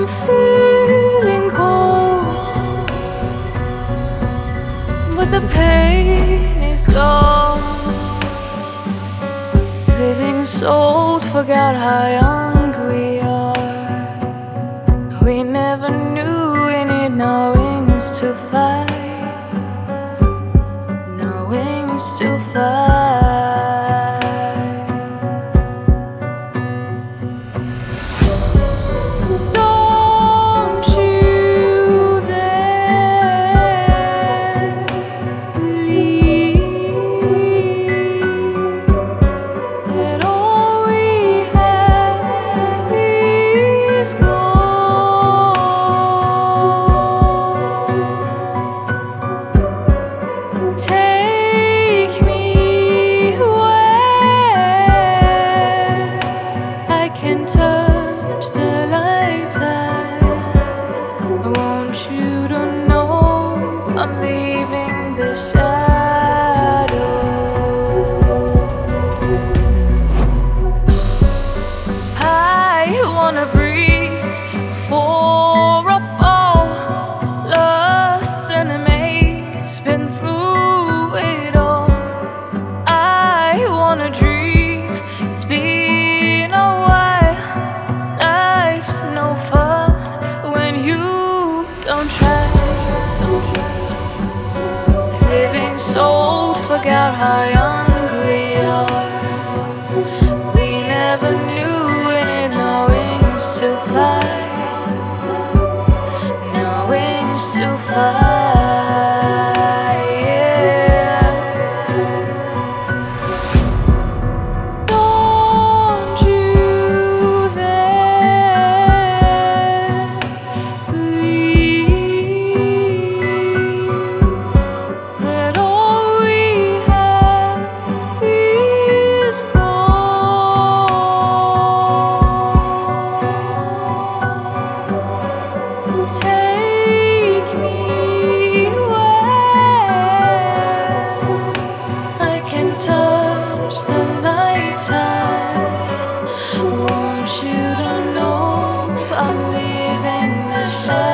I'm feeling cold, but the pain is gone. Living sold, forgot how young we are. We never knew we need no wings to fly, no wings to fly. Don't you dare believe that all we have is gold. Take me where I can touch the light. I want you to know I'm leaving the shadow. I wanna breathe before I fall, lost and amazed, been through it all. I wanna dream, it's been a while. Life's no fun when you don't try. Living sold, forgot how young we are. We never knew we need no wings to fly, no wings to fly, yeah. Don't you dare believe that all we have is gold. Take me where I can touch the light. I want you to know I'm leaving the shadow.